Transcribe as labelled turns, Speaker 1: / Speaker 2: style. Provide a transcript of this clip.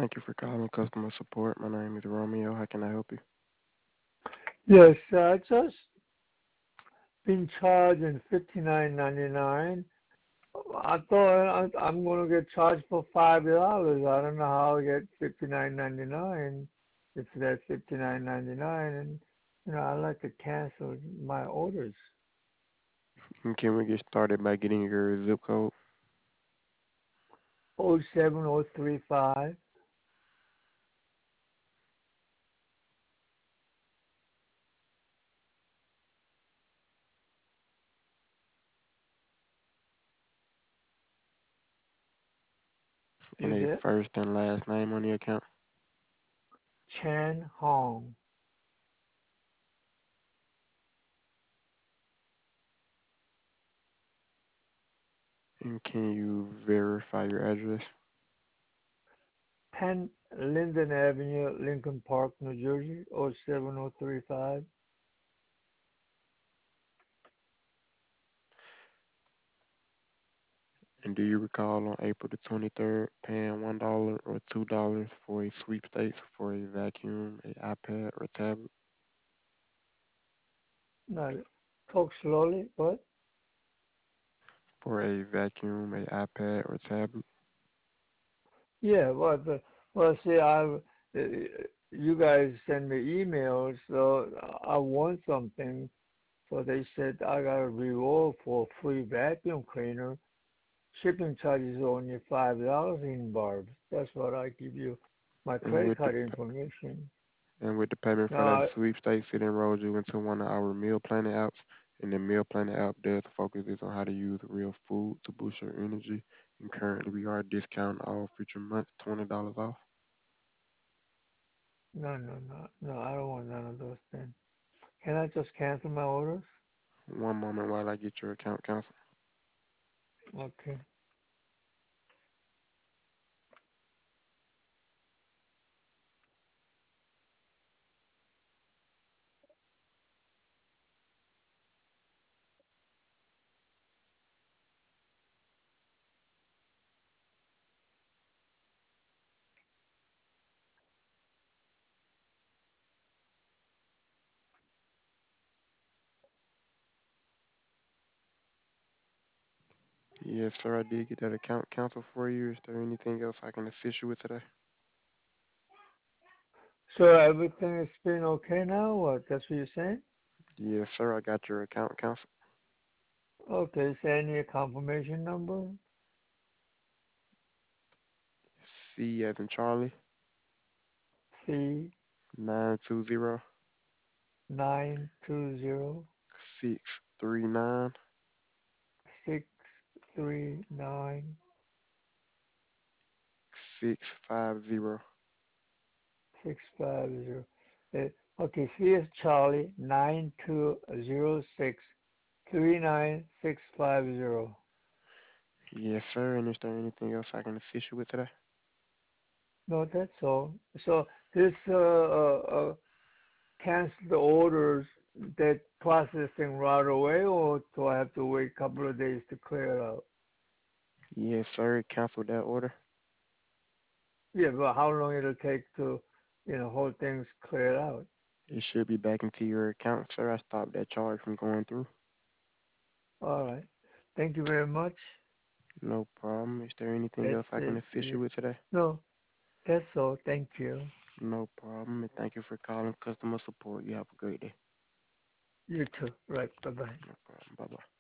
Speaker 1: Thank you for calling customer support. My name is Romeo. How can I help you?
Speaker 2: Yes, I just been charging $59.99. I thought I'm going to get charged for $5. I don't know how I get $59.99 if that's $59.99, and I'd like to cancel my orders.
Speaker 1: And can we get started by getting your zip code
Speaker 2: 07035.
Speaker 1: and
Speaker 2: You
Speaker 1: a
Speaker 2: there?
Speaker 1: first and last name on the account?
Speaker 2: Chan Hong.
Speaker 1: And can you verify your address?
Speaker 2: 10 Linden Avenue, Lincoln Park, New Jersey, 07035.
Speaker 1: And do you recall on April the 23rd paying $1 or $2 for a sweepstakes for a vacuum, a iPad, or tablet?
Speaker 2: Now, talk slowly, what?
Speaker 1: For a vacuum, a iPad, or tablet?
Speaker 2: Yeah, well, see, you guys send me emails, so I want something. So they said I got a reward for a free vacuum cleaner. Shipping charges are only $5 in barbs. That's what I give you my
Speaker 1: And
Speaker 2: credit
Speaker 1: with the
Speaker 2: card information.
Speaker 1: And with the payment for that
Speaker 2: Now,
Speaker 1: sweepstakes, it enrolls you into one of our meal planning apps. And the meal planning app does focus is on how to use real food to boost your energy. And currently, we are discounting all future months, $20 off.
Speaker 2: no, I don't want none of those things. Can I just cancel my orders?
Speaker 1: One moment while I get your account canceled.
Speaker 2: Okay.
Speaker 1: Yes, sir, I did get that account canceled for you. Is there anything else I can assist you with today?
Speaker 2: So everything has been okay now? What? That's what you're saying?
Speaker 1: Yes, sir, I got your account canceled.
Speaker 2: Okay, send me a confirmation number.
Speaker 1: C as in Charlie,
Speaker 2: C
Speaker 1: 920
Speaker 2: 920
Speaker 1: 639
Speaker 2: 639
Speaker 1: 650.
Speaker 2: 650. Okay, C is Charlie 9206 39650.
Speaker 1: Yes, sir, and is there anything else I can assist you with today?
Speaker 2: No, that's all. So this cancel the orders that processing right away, or do I have to wait a couple of days to clear it out?
Speaker 1: Yes, sir. Cancel that order.
Speaker 2: Yeah, but how long it'll take to, whole thing's cleared out?
Speaker 1: It should be back into your account, sir. I stopped that charge from going through.
Speaker 2: All right. Thank you very much.
Speaker 1: No problem. Is there anything
Speaker 2: That's
Speaker 1: else I can
Speaker 2: it.
Speaker 1: assist you with today?
Speaker 2: No, that's all. Thank you.
Speaker 1: No problem. And thank you for calling customer support. You have a great day.
Speaker 2: You too. Right. Bye bye.
Speaker 1: No problem. Bye bye.